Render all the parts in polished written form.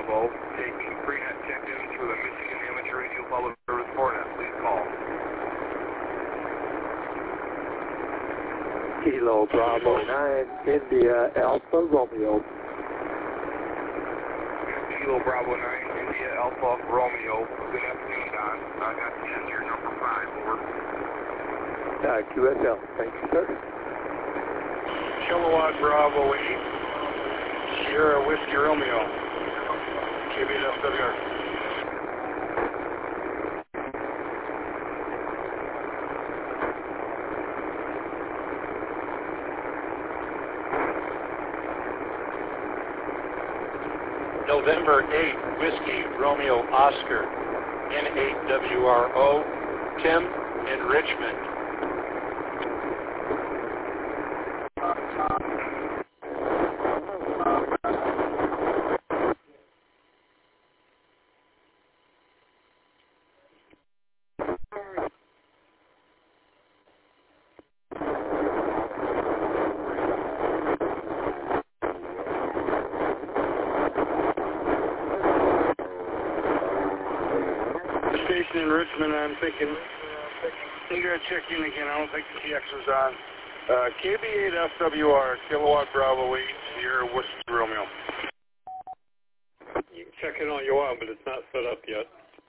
Bravo, taking pre-net check-ins for the Michigan Amateur Radio Public Service COREnet. Please call. Kilo Bravo 9, India Alpha Romeo. Kilo Bravo 9, India Alpha Romeo. Good afternoon, Don. I got the engineer number 5, over. QSL, thank you, sir. Kilowatt Bravo 8, Sierra Whiskey Romeo, KB8FWR. November 8, Whiskey Romeo Oscar, N8WRO, Tim in Richmond. In Richmond, I'm thinking, you gotta check in again. I don't think the TX is on. KB8FWR, Kilowatt Bravo 8, Sierra Whiskey Romeo. You can check in all you want, but it's not set up yet.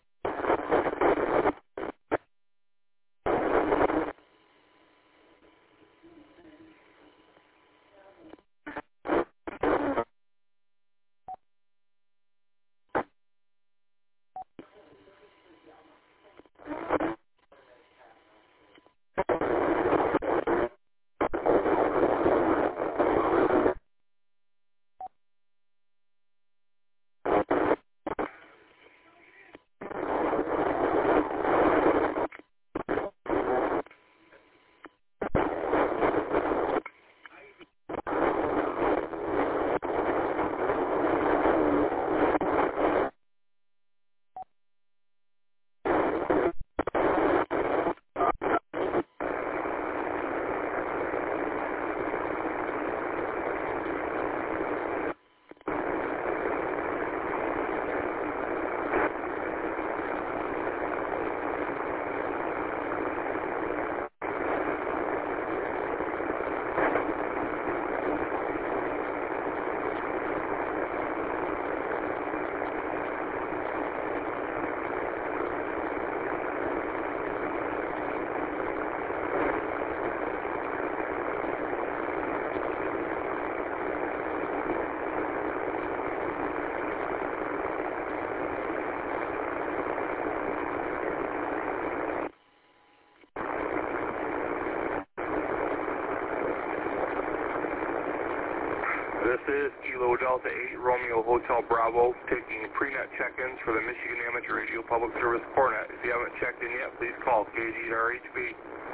This is Kilo Delta 8 Romeo Hotel Bravo, taking pre-net check-ins for the Michigan Amateur Radio Public Service COREnet. If you haven't checked in yet, please call KG-RHB.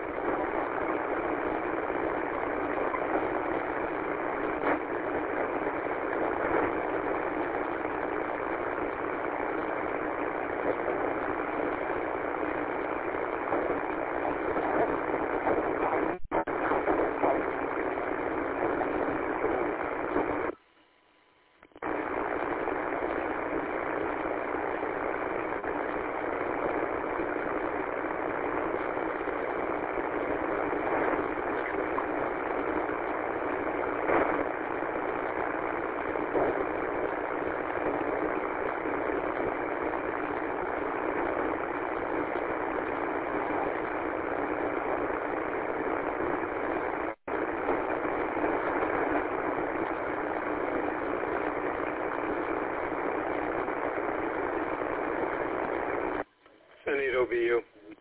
N8OBU.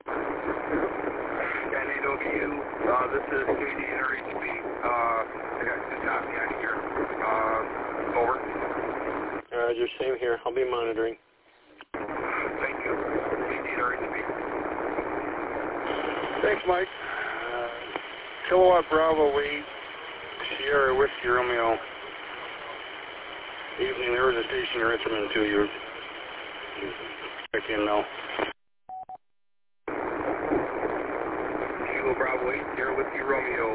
N8OBU, this is KG-RHB. I got two copy on here. Over. Roger, same here. I'll be monitoring. Thank you. KG-RHB. Thanks, Mike. Kilowatt Bravo 8, Sierra Whiskey Romeo. Evening, there was a station in Richmond, too. You check in now. Kilo Bravo 8, Sierra Whiskey Romeo.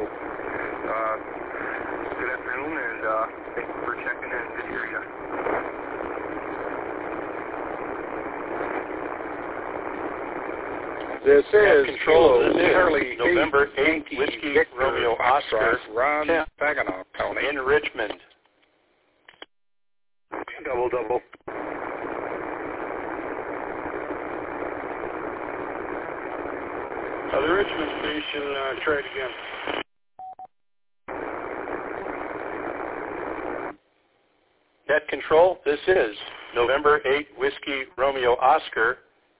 Good afternoon, and thank you for checking in. Good to hear you. This is Control. Kilo This is Charlie November 8, Yankee Whiskey Victor Romeo Oscar, Ron 10, Saginaw County. in Richmond. Double. The Richmond station, try it again. Net Control, this is November 8, Whiskey Romeo Oscar,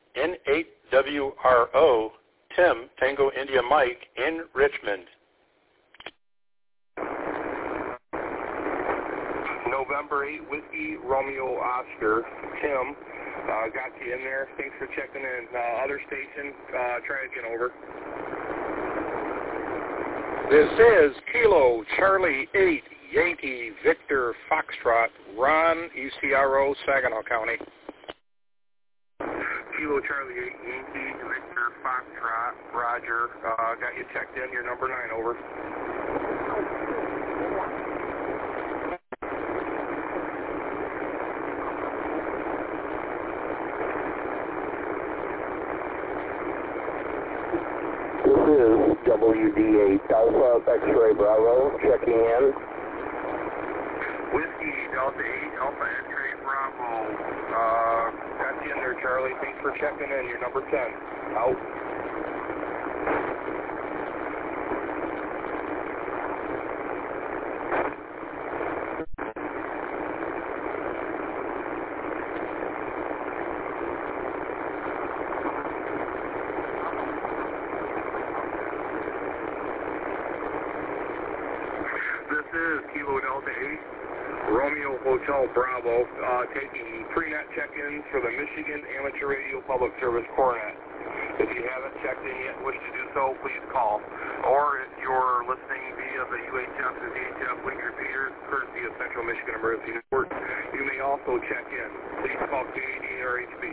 N8WRO, Tim, Tango India Mike, in Richmond. November 8, Whiskey Romeo Oscar, Tim. Got you in there. Thanks for checking in. Other station, try again, over. This is Kilo Charlie 8 Yankee Victor Foxtrot Ron ECRO Saginaw County. Kilo Charlie 8 Yankee Victor Foxtrot, Roger. Got you checked in. You're number 9, over. This is WD8 Alpha X-Ray Bravo checking in. Whiskey Delta 8 Alpha X-Ray Bravo. Got you in there, Charlie. Thanks for checking in. You're number 10. Out. This is Kilo Delta 8, Romeo Hotel Bravo, taking pre-net check-ins for the Michigan Amateur Radio Public Service Coronet. If you haven't checked in yet and wish to do so, please call. Or if you're listening via the UHF and VHF link repeaters, courtesy of Central Michigan Emergency Network, you may also check in. Please call KAD-RHB.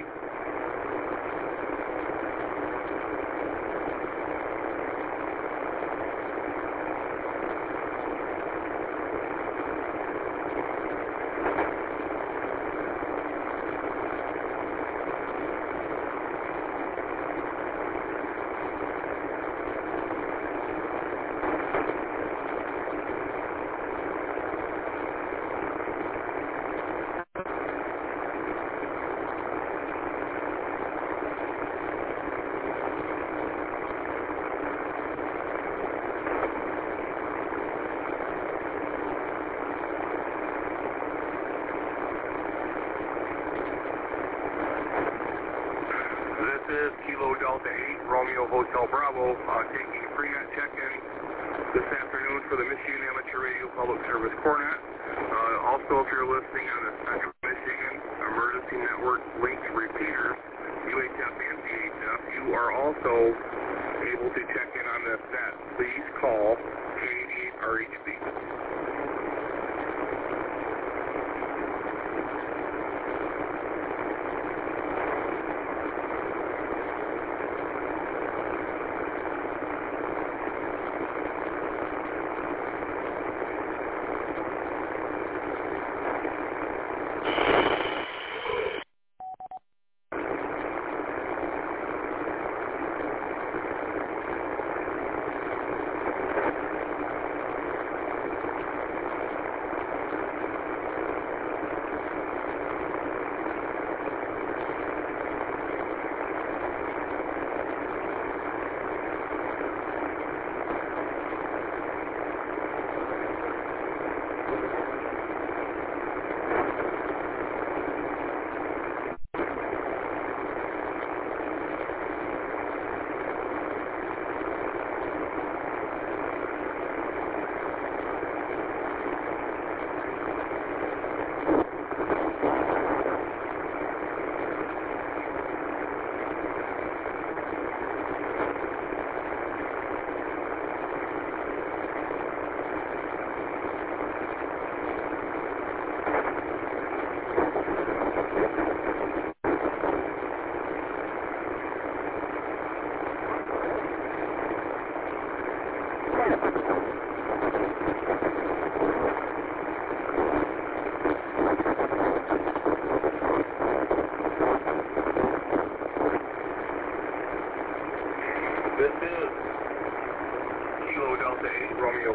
This is Kilo Delta 8, Romeo Hotel Bravo, taking pre-net check-in this afternoon for the Michigan Amateur Radio Public Service Coronet. Also, if you're listening on the Central Michigan Emergency Network link repeaters, UHF and VHF, you are also able to check in on this net. Please call KAD-RHB.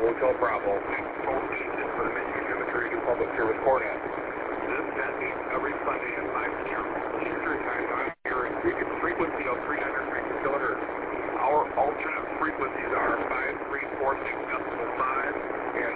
Hotel Bravo, control station for the Michigan Amateur Radio Public Service Cornet. This net meets every Sunday at 5 p.m. Eastern Time on your frequency of 393 kilohertz. Our alternate frequencies are 5346.5 and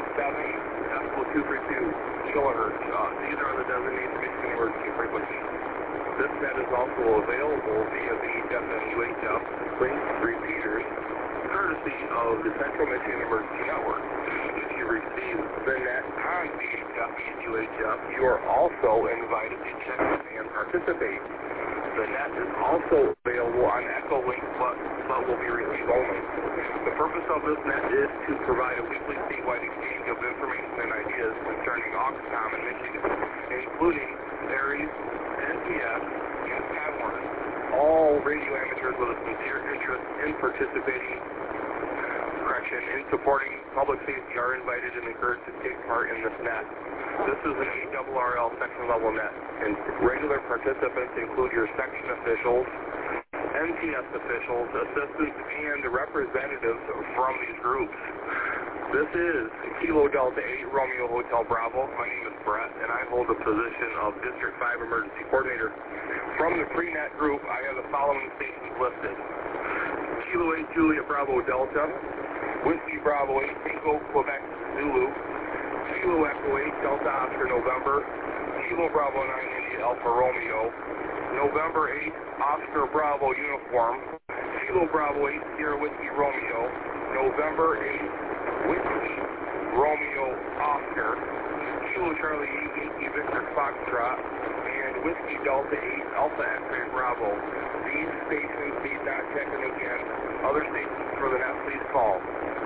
7.232 kilohertz. These are the designated Michigan emergency frequencies. This net is also available via the WUHF link repeaters, courtesy of the Central Michigan Emergency Network. If you receive the net on VHF and UHF, you are also invited to check in and participate. The net is also available on Echolink, but will be received only. The purpose of this net is to provide a weekly statewide exchange of information and ideas concerning Oxcom in Michigan, including ARES, NPS, and Taiwan. All radio amateurs with a sincere interest in participating in supporting public safety are invited and encouraged to take part in this net. This is an ARRL section level net, and regular participants include your section officials, NPS officials, assistants, and representatives from these groups. This is Kilo Delta 8 Romeo Hotel Bravo. My name is Brett, and I hold the position of District 5 Emergency Coordinator. From the pre-net group, I have the following stations listed. Kilo 8 Juliet Bravo Delta, Whiskey Bravo 8 Tango Quebec Zulu, Kilo Echo 8 Delta Oscar November, Kilo Bravo 9 India Alpha Romeo, November 8 Oscar Bravo Uniform, Kilo Bravo 8 Sierra Whiskey Romeo, November 8 Whiskey Romeo Oscar, Kilo Charlie 8 Yankee Victor Foxtrot, and Whiskey Delta 8 Alpha X-Ray Bravo. These stations need not check in again. Other stations for the net, please call.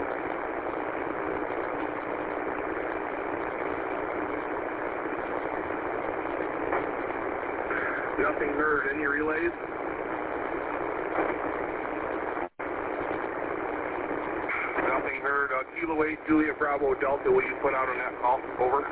Nothing heard. Any relays? Nothing heard. Kilo 8 Juliet Bravo Delta, will you put out a net call? Over.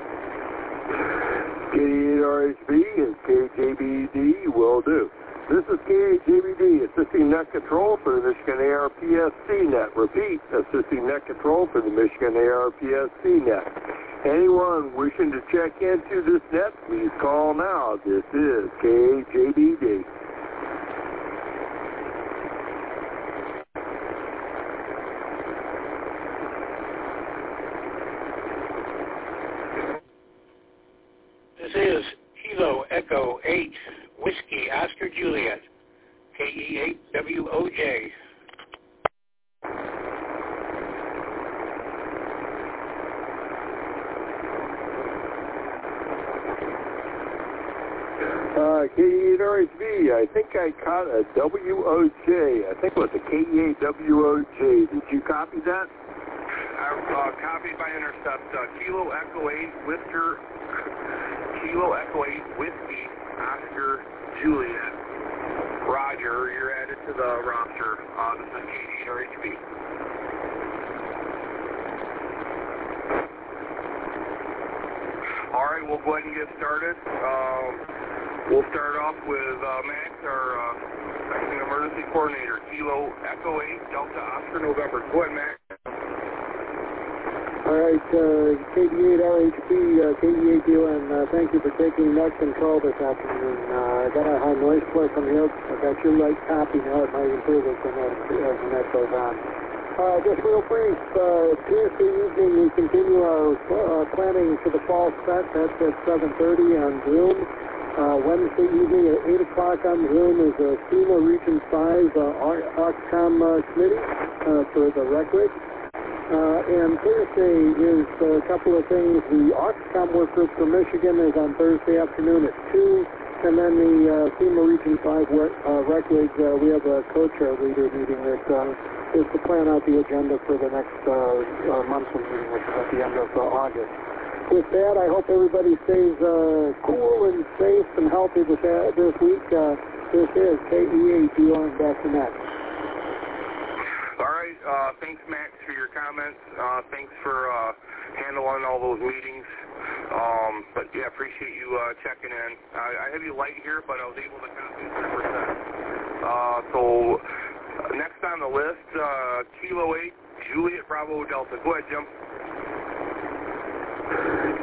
K8RHB and KJBD will do. This is KJBD assisting net control for the Michigan ARPSC net. Repeat, assisting net control for the Michigan ARPSC net. Anyone wishing to check into this net, please call now. This is KJBD. This is Kilo Echo 8 Whiskey Oscar Juliet, KE8WOJ. K8RHB, I think I caught a WOJ. I think it was a K8WOJ. Did you copy that? I copied by intercept. Kilo Echo 8 Whisker, Kilo Echo 8 Whiskey Oscar Juliet. Roger, you're added to the roster. This is K8RHB. All right, we'll go ahead and get started. We'll start off with Max, our Section Emergency Coordinator, Kilo Echo 8 Delta Oscar November. Go ahead, Max. All right, KD8RHB, KD8UN, thank you for taking net control this afternoon. I got a high noise floor from here. I got your right copy now. It might improve as the net goes on. Just real brief, Tuesday evening we continue our planning for the fall set. That's at 7:30 on Zoom. Wednesday evening at 8 o'clock on Zoom is a FEMA Region 5 Oxcom committee for the record. And Thursday is a couple of things. The Oxcom work group for Michigan is on Thursday afternoon at 2. And then the FEMA Region 5 records, we have a co-chair leader meeting that is to plan out the agenda for the next monthly meeting, which is at the end of August. With that, I hope everybody stays cool and safe and healthy this week. This is KE8UN.net. All right. Thanks, Max, for your comments. Thanks for handling all those meetings. But, yeah, appreciate you checking in. I have you light here, but I was able to copy 100%. So, next on the list, Kilo 8 Juliet Bravo Delta. Go ahead, Jim.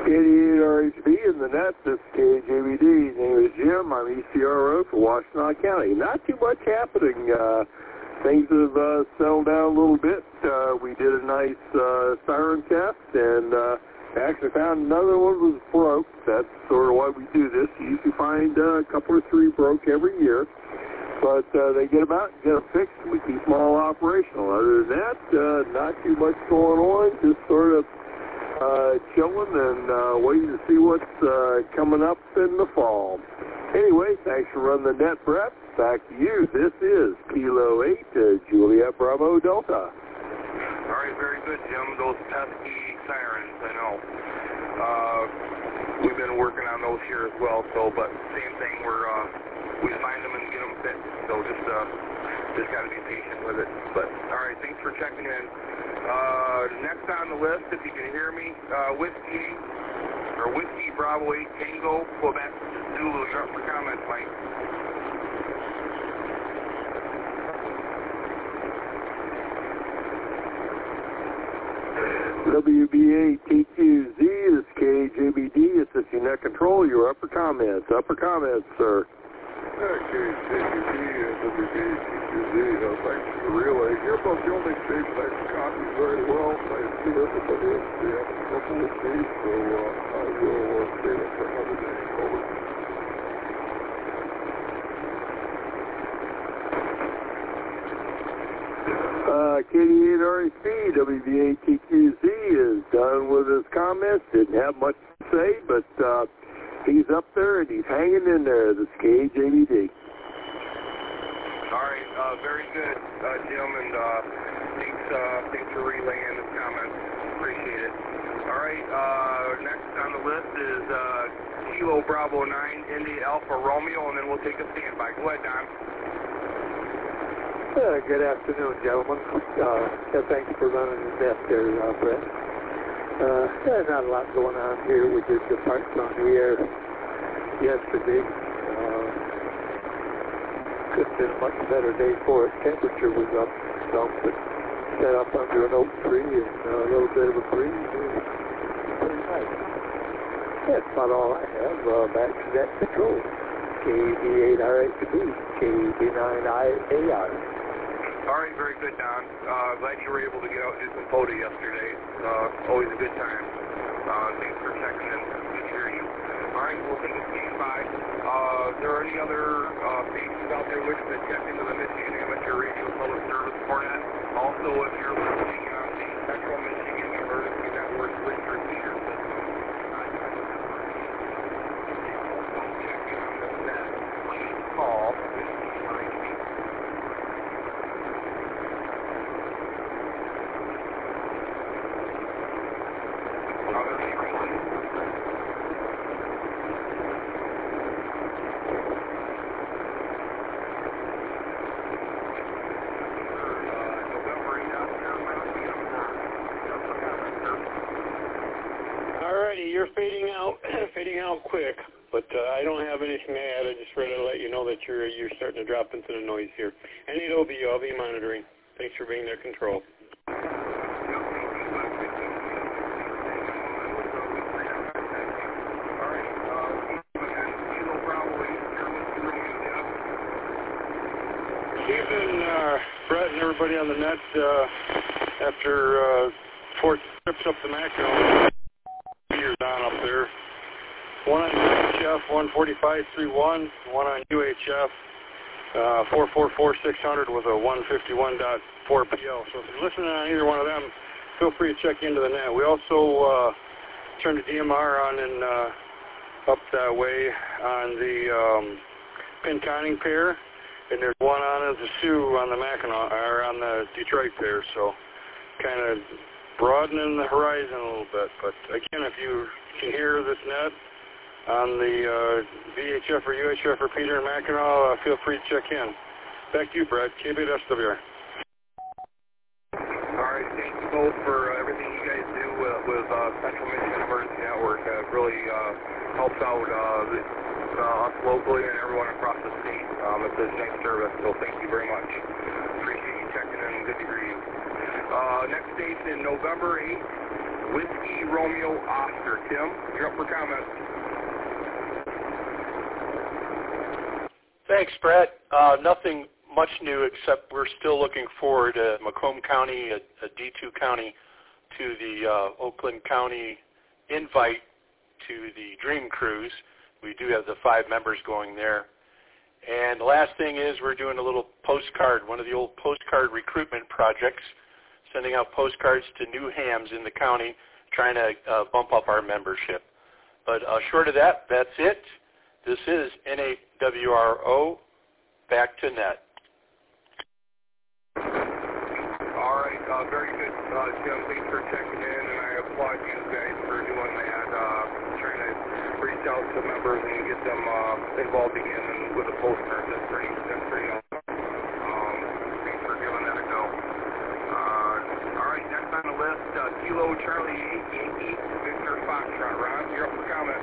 KD8RHB in the net. This is KJBD. Name is Jim. I'm ECRO for Washtenaw County. Not too much happening. Things have settled down a little bit. We did a nice siren test and actually found another one was broke. That's sort of why we do this. You usually find a couple or three broke every year. But they get them out and get them fixed, and we keep them all operational. Other than that, not too much going on. Just sort of chilling and waiting to see what's coming up in the fall. Anyway, thanks for running the net, Brett. Back to you. This is Kilo 8, Juliet Bravo Delta. All right, very good, Jim. Those pesky sirens, I know. We've been working on those here as well, but same thing, we find them and get them fixed, so just got to be patient with it. But, all right, thanks for checking in. Next on the list, if you can hear me, Whiskey Bravo 8 Tango, Quebec Zulu. Drop your comments, Mike. WBA-TQZ is KJBD, assisting net control. Your upper comments, sir. KJBD and WBA-TQZ, thanks for the relay. You're about the only station I can copy very well. I see everybody else they have trouble with me, so I will save it for another day. Over. KD8RHB, WBA-TQZ is done with his comments. Didn't have much to say, but he's up there and he's hanging in there. This is KJBD. All right, very good, Jim, and thanks for relaying his comments. Appreciate it. All right, next on the list is Kilo Bravo 9, Indy Alpha Romeo, and then we'll take a standby. Go ahead, Don. Good afternoon, gentlemen. Thanks for running the net there, Brett. Not a lot going on here. We did the parts on the air yesterday. Could have been a much better day for it. Temperature was up some, but set up under an oak tree and a little bit of a breeze. It was pretty nice. That's about all I have. Back to net control. KD8RHB, KD9IAR. All right, very good, Don. Glad you were able to get out and do some photo yesterday. Always a good time. Thanks for checking in. Good to hear you. All right, we'll take a standby. Is there any other stations out there wishing to check into the Michigan Amateur Radio Public Service Format? Also, if you're listening on the Central Michigan Emergency Network Lister Feeder System, check in on this net. Please call. You're fading out quick, but I don't have anything to add. I just ready to let you know that you're starting to drop into the noise here. And it'll be, I'll be monitoring. Thanks for being their control. Keeping Brett and everybody on the net after 4 trips up the Mackinac. On up there. One on UHF 145.31, one on UHF 444.600 with a 151.4 PL. So if you're listening on either one of them, feel free to check into the net. We also turned the DMR on and up that way on the Pinconning pair, and there's one on as a Sioux on the Mackinac or on the Detroit pair. So kind of broadening the horizon a little bit, but again, if you can hear this net on the VHF or UHF repeater in Mackinac, feel free to check in. Back to you, Brett, KB8SWR. All right, thank you both for everything you guys do with Central Michigan Emergency Network. It really helps out us locally and everyone across the state. It's a nice service, so thank you very much. Appreciate you checking in. Good to hear you. Next station, November 8th, Whiskey Romeo Oscar. Tim, you're up for comments. Thanks, Brett. Nothing much new except we're still looking forward to Macomb County, a D2 county, to the Oakland County invite to the Dream Cruise. We do have the 5 members going there. And the last thing is we're doing a little postcard, one of the old postcard recruitment projects, sending out postcards to new hams in the county, trying to bump up our membership. But short of that, that's it. This is N8WRO, back to net. All right, very good, Jim. Thanks for checking in, and I applaud you guys for doing that, trying to reach out to members and get them involved again and with a postcard. That's pretty awesome. Thanks for giving that a go. All right, next on the list, Kilo Charlie 8 Yankee Victor Foxtrot. Ron, you're up for comment.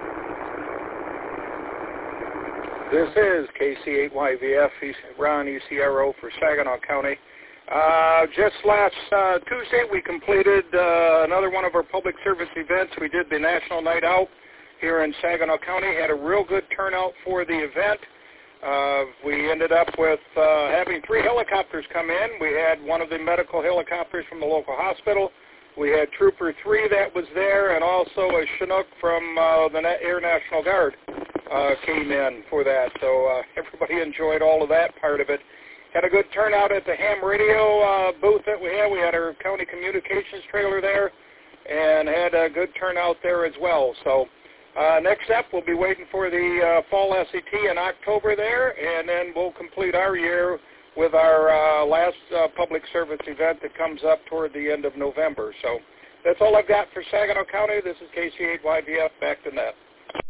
This is KC8YVF, Ron ECRO for Saginaw County. Just last Tuesday, we completed another one of our public service events. We did the National Night Out here in Saginaw County. Had a real good turnout for the event. We ended up with having 3 helicopters come in. We had one of the medical helicopters from the local hospital. We had Trooper 3 that was there, and also a Chinook from the Air National Guard came in for that. So everybody enjoyed all of that part of it. Had a good turnout at the ham radio booth that we had. We had our county communications trailer there and had a good turnout there as well. So next up, we'll be waiting for the fall SET in October there, and then we'll complete our year with our last public service event that comes up toward the end of November. So that's all I've got for Saginaw County. This is KC8YVF, back to net.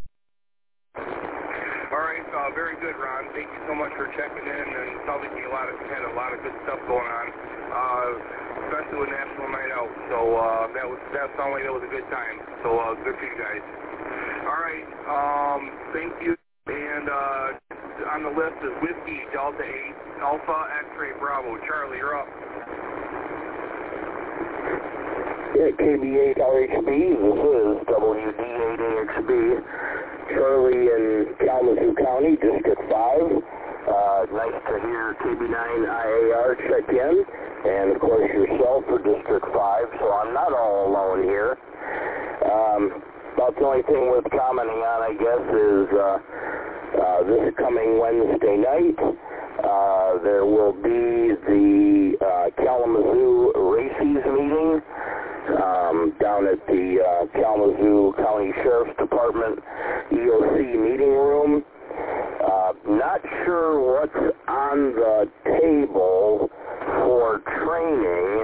All right, very good, Ron. Thank you so much for checking in, and it sounds like you had a lot of good stuff going on, especially with National Night Out. So that sounded like that was a good time. So good for you guys. All right, thank you. And on the list is Whiskey Delta 8 Alpha X-Ray Bravo. Charlie, you're up. Yeah, KB8 RHB. This is WD8AXB. Charlie in Kalamazoo County, District 5. Nice to hear KB9IAR check in, and of course yourself for District 5, so I'm not all alone here. About the only thing worth commenting on, I guess, is this coming Wednesday night, there will be the Kalamazoo Races meeting down at the Kalamazoo County Sheriff's Department EOC meeting room. Not sure what's on the table for training.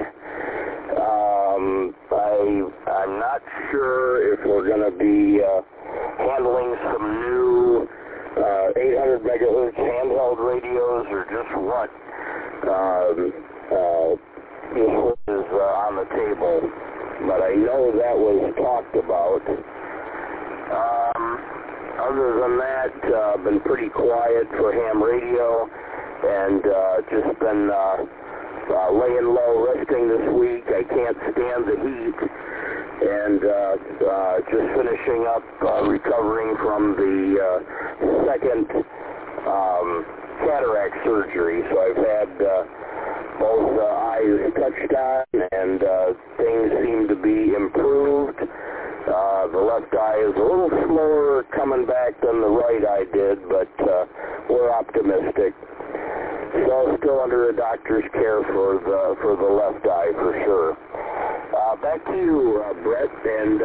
I'm not sure if we're going to be handling some new 800 megahertz handheld radios or just what is on the table, but I know that was talked about. Other than that, been pretty quiet for ham radio, and just been laying low, resting this week. I can't stand the heat, and just finishing up recovering from the second cataract surgery. So I've had both eyes touched on, and things seem to be improved. The left eye is a little slower coming back than the right eye did, but we're optimistic. So still under a doctor's care for the left eye for sure. Back to you, Brett, and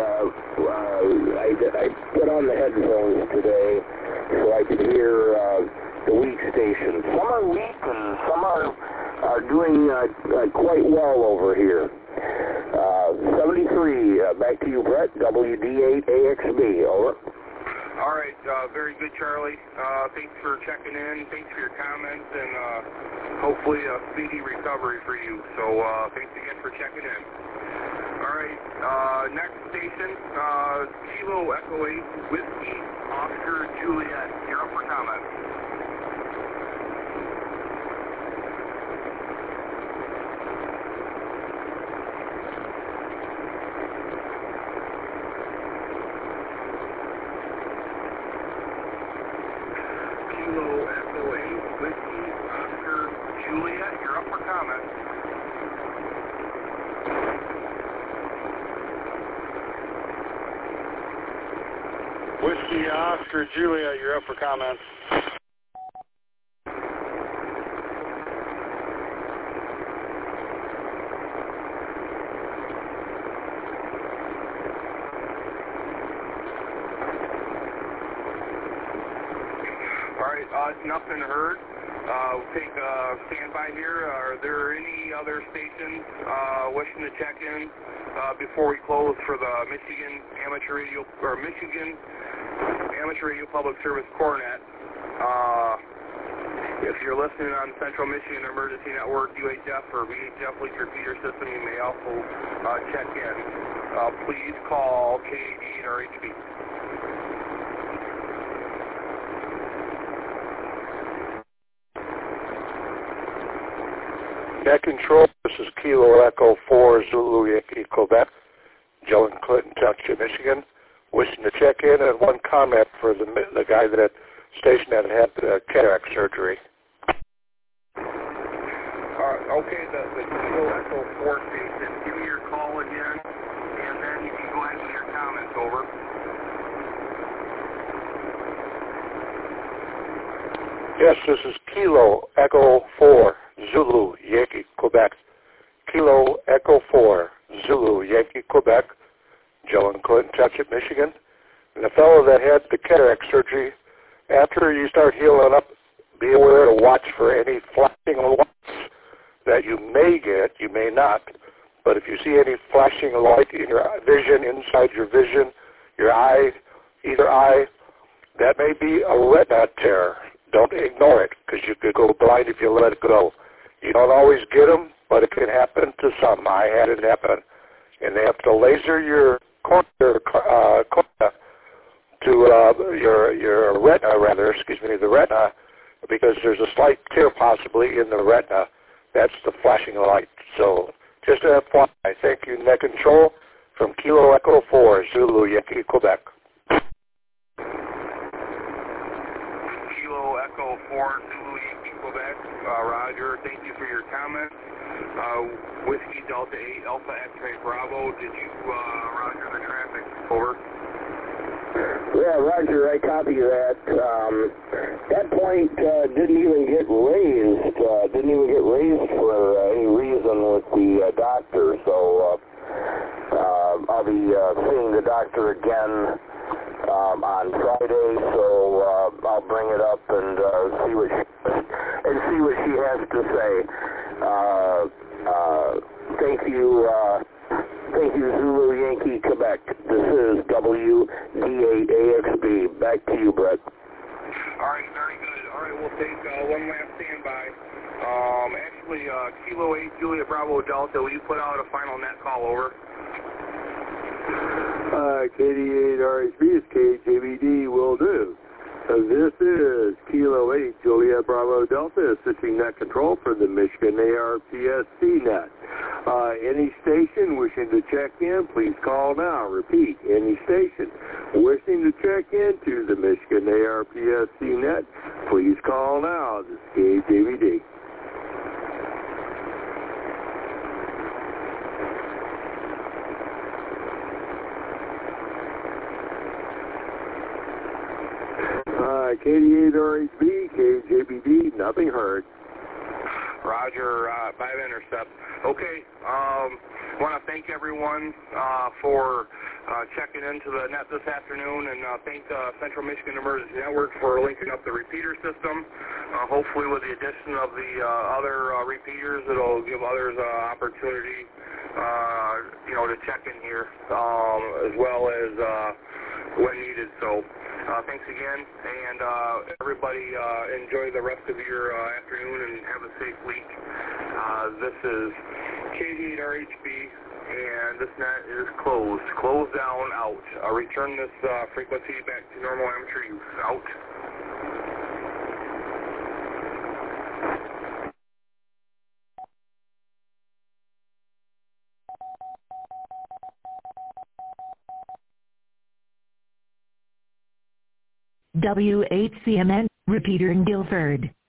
I put on the headphones today so I could hear the weak stations. Some are weak and some are doing quite well over here. 73, back to you, Brett, WD8AXB, over. All right, very good, Charlie. Thanks for checking in. Thanks for your comments, and hopefully a speedy recovery for you. So thanks again for checking in. All right, next station, Kilo Echo 8 Whiskey Oscar Juliet. You're up for comments. Kilo Echo 8, Whiskey, Oscar, Juliet, you're up for comment. Whiskey, Oscar, Juliet, you're up for comments. Nothing heard. We'll take a standby here. Are there any other stations wishing to check in before we close for the Michigan Amateur Radio Public Service Cornet? If you're listening on Central Michigan Emergency Network, UHF or VHF leak repeater system, you may also check in. Please call KAD or HB. Net control, this is Kilo Echo 4 Zulu Yankee Quebec, Joe and Clinton Township, Michigan. Wishing to check in and one comment for the guy that station that had cataract surgery. Okay, the Kilo Echo 4 station, give me your call again, and then you can go ahead with your comments, over. Yes, this is Kilo Echo 4 Zulu Yankee Quebec. Kilo Echo 4 Zulu Yankee Quebec, Joe and Clinton Township, Michigan. And the fellow that had the cataract surgery, after you start healing up, be aware to watch for any flashing lights that you may get, you may not. But if you see any flashing light in your vision, inside your vision, your eye, either eye, that may be a retina tear. Don't ignore it, because you could go blind if you let it go. You don't always get them, but it can happen to some. I had it happen. And they have to laser your cornea to your retina, the retina, because there's a slight tear possibly in the retina. That's the flashing light. So just a FYI. Thank you, Net Control, from Kilo Echo 4, Zulu Yankee, Quebec. Kilo Echo 4, Zulu Yankee, Quebec. Roger, thank you for your comments. Whiskey Delta 8, Alpha X-Ray Bravo, did you roger the traffic? Over. Yeah, Roger, I copy that. That point didn't even get raised. For any reason with the doctor. So I'll be seeing the doctor again on Friday. So I'll bring it up and see what she has to say. Thank you, Zulu Yankee, Quebec. This is WDAAXB. Back to you, Brett. All right, very good. All right, we'll take one last standby. Actually, Kilo 8, Julia Bravo Delta, will you put out a final net call, over? KD8RHB is KJBD, will do. This is Kilo 8, Juliet Bravo Delta, assisting net control for the Michigan ARPSC net. Any station wishing to check in, please call now. Repeat, any station wishing to check into the Michigan ARPSC net, please call now. This is KJBD. KD8RHB, KJBD, nothing heard. Roger, 5 intercept. Okay, want to thank everyone for checking into the net this afternoon, and thank Central Michigan Emergency Network for linking up the repeater system. Hopefully with the addition of the other repeaters, it'll give others opportunity, to check in here, as well as when needed. So thanks again, and everybody enjoy the rest of your afternoon and have a safe week. This is KD8RHB, and this net is closed. Closed down, out. Return this frequency back to normal amateur use. Out. W8CMN Repeater in Guilford.